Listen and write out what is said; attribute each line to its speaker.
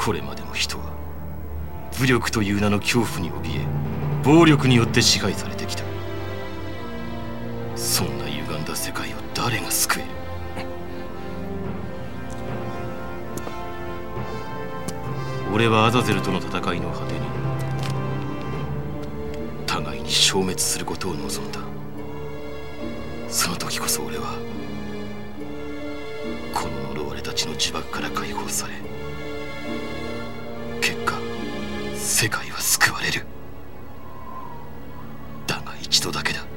Speaker 1: これまでも人は武力という名の恐怖に怯え、暴力によって支配されてきた。そんな歪んだ世界を誰が救える？俺はアザゼルとの戦いの果てに互いに消滅することを望んだ。その時こそ俺はこの呪われたちの呪縛から解放され、結果世界は救われる。だが一度だけだ。